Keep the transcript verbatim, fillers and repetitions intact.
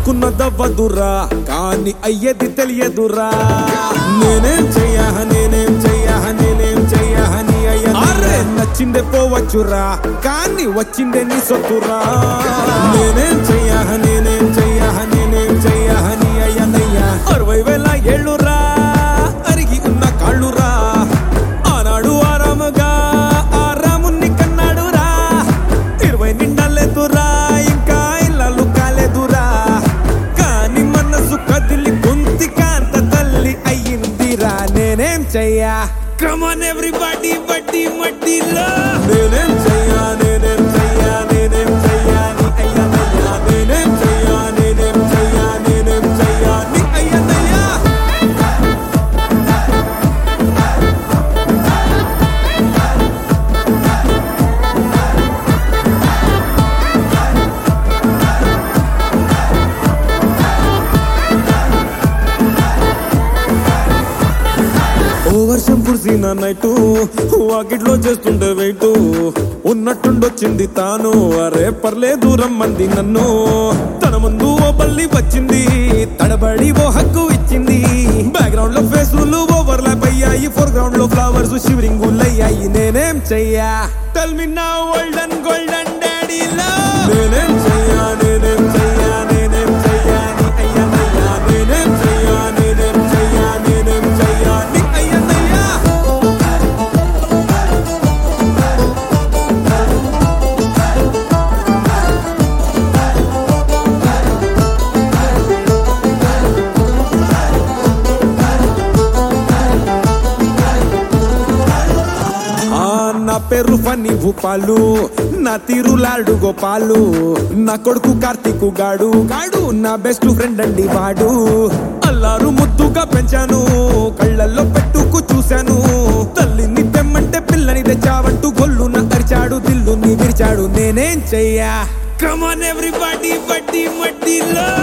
అనుకున్నదవ్వదురా కానీ అయ్యేది తెలియదురా నేనేం చెయ్యా నేనేం చెయ్యా నేనేం చెయ్యా నీ అయ్య నచ్చిందే పోవచ్చురా కానీ వచ్చిందే నీ సొత్తురా నేనేం చెయ్యా నేనేం చెయ్యా నేనేం చెయ్యా నీ అయ్యనయ్యా అరవై వేల ఏళ్ళురా అరిగి ఉన్న కాళ్ళురా ఆనాడు ఆరాముగా ఆరాముని కన్నాడురా ఇరవై నిండలేదురా ఇంకా ఇళ్ళలు కాలేదురా కానీ మనసు కదిలి గొంతి కాంత తల్లి అయ్యిందిరా నేనేం చెయ్యా Come on everybody బట్టి మట్టిలో నేనేం చెయ్యా నేనేం చెయ్యా నేనేం చెయ్యా నీ అయ్యనయ్యా నేనేం చెయ్యా నేనేం చెయ్యా నేనేం చెయ్యా నీ అయ్యనయ్యా ఓ వర్షం కురిసిన నైటు వాకిట్లో చేస్తుంటే వెయిటు ఉన్నట్టుండొచ్చింది తాను అరే పర్లే దూరం మంది నన్ను తన ముందు ఓ బల్లి వచ్చింది తడబడి ఓ హక్కు ఇచ్చింది బ్యాక్గ్రౌండ్ లో ఫేసులు ఓవర్ ల్యాప్ అయ్యాయి ఫోర్ గ్రౌండ్ లో ఫ్లవర్స్ షివరింగ్ అయ్యాయి నేనేం చెయ్యా tell me now golden golden daddy love నేనేం చెయ్యా నేనేం చెయ్యా నేనేం చెయ్యా నీ అయ్యనయ్యా నేనేం చెయ్యా నేనేం చెయ్యా నేనేం చెయ్యా నీ అయ్యనయ్యా నా పేరు ఫనీ భూపాలు నా తీరు లాడు గోపాలు నా కొడుకు కార్తీకు గాడు గాడు నా బెస్ట్ ఫ్రెండ్ అండి వాడు అల్లారు ముద్దుగా పెంచాను కళ్ళల్లో పెట్టుకు చూశాను తల్లిని తెమ్మంటే పిల్లని తెచ్చావంటూ గొల్లున అరిచాడు దిల్లుని విరిచాడు నేనేం చెయ్యా Come on everybody బట్టి మట్టిలో